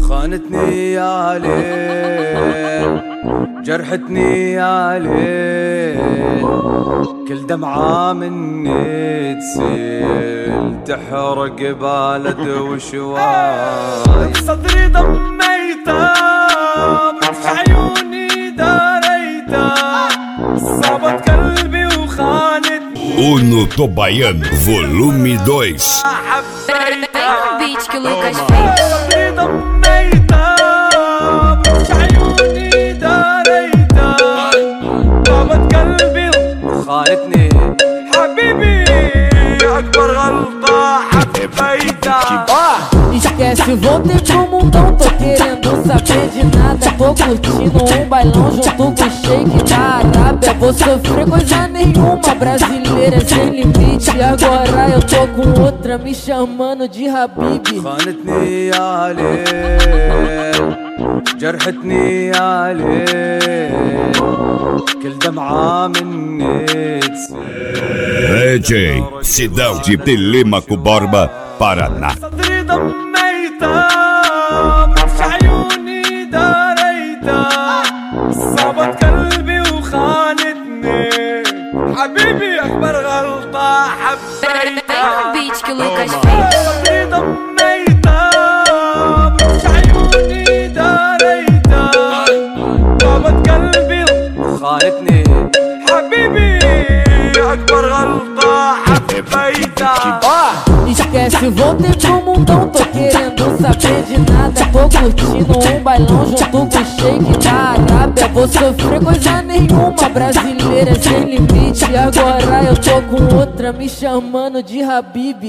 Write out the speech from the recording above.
خانتني يا ليل، جرحتني يا ليل، كل دمعة مني تسيل تحرق بلد وشوال. صدري ضميته في عيوني داريته، صابت قلبي وخانتني. Uno Tobaiano, volume 2. Beat que o Lucas fez. صدري ضميته في عيوني داريته، صابت قلبي وخانتني. حبيبي أكبر غلطة حبيتها. Esquece, voltei pro mundão, tô querendo saber de nada. Tô curtindo bailão junto com o Shake da Arábia. Vou sofrer coisa nenhuma, brasileira sem limite. Agora eu tô com outra me chamando de Habib. خانتني يا ليل، جرحتني يا ليل، كل دمعة مني تسيل. DJ Sidão de Telêmaco Borba, Paraná. صدري ضميته في عيوني داريته، صابت قلبي وخانتني. حبيبي أكبر غلطة حبيتها. Beat que o Lucas fez. صدري ضميته في عيوني داريته، صابت قلبي وخانتني. حبيبي أكبر غلطة حبيتها. Esquece, voltei pro mundão, tô querendo saber de nada. Tô curtindo bailão junto com o Shake da Arábia. Vou sofrer coisa nenhuma, brasileira sem limite. Agora eu tô com outra me chamando de Habib.